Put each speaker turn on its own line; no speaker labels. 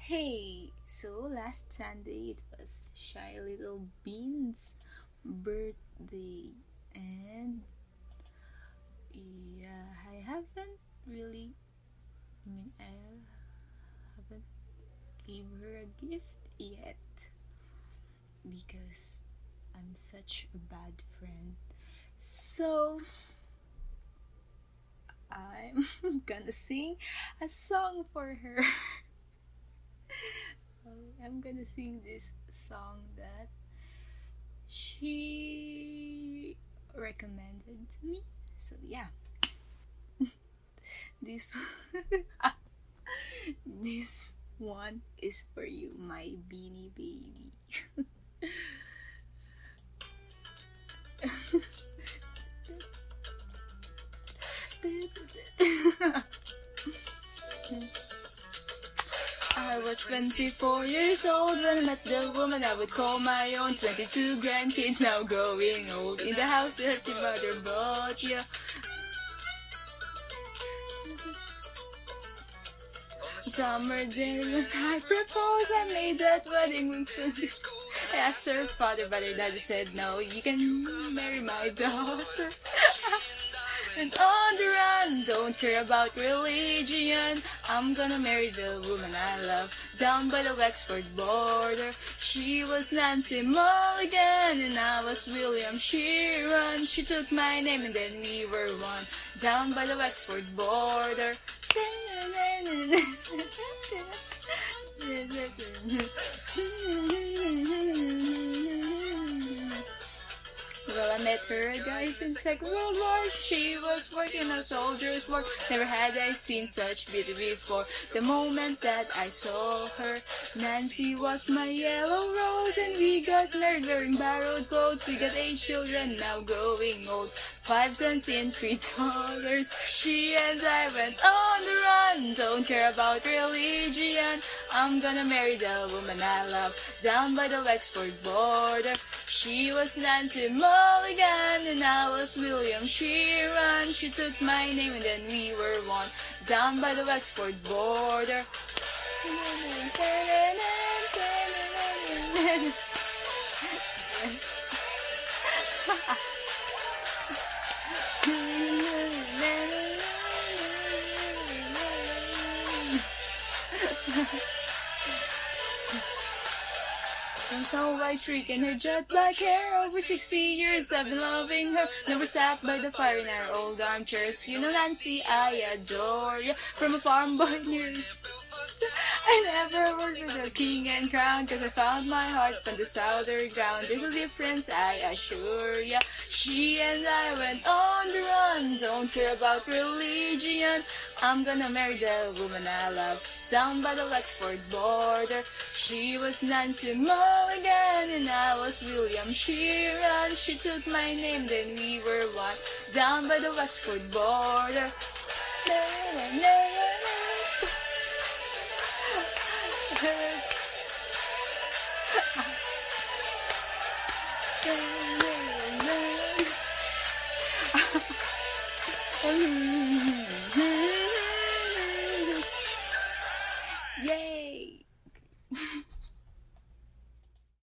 Hey, so last Sunday it was Shy Little Bean's birthday, and yeah, I haven't really, I haven't gave her a gift yet because I'm such a bad friend. So I'm gonna sing a song for her. I'm gonna sing this song that she recommended to me. So yeah, this this one is for you, my beanie baby. I was 24 years old when I met the woman I would call my own. 22 grandkids now growing old. In the house that your mother bought you. Summer day when I proposed, I made that wedding ring for me. I asked her father, but her daddy said no, you can marry my daughter. And on the run, don't care about religion. I'm gonna marry the woman I love. Down by the Wexford border, she was Nancy Mulligan, and I was William Sheeran. She took my name and then we were one. Down by the Wexford border. Well, I met her, guys, in Second World War. She was working a soldier's work. Never had I seen such beauty before. The moment that I saw her, Nancy was my yellow rose, and we got married wearing borrowed clothes. We got 8 children, now growing old. 5 cents in $3. She and I went on the run. Don't care about religion. I'm gonna marry the woman I love. Down by the Wexford border, she was Nancy Mulligan, and I was William Sheeran. She took my name and then we were one. Down by the Wexford border. And so white streak in her jet black hair. Over 60 years I've been loving her. Never sat by the fire in our old armchairs. You know, Nancy, I adore you. From a farm boy near I never worked with a king and crown, cause I found my heart on the southern ground. There's a difference, I assure ya. She and I went on the run. Don't care about religion. I'm gonna marry the woman I love. Down by the Wexford border, she was Nancy Mulligan, and I was William Sheeran. She took my name, then we were one. Down by the Wexford border.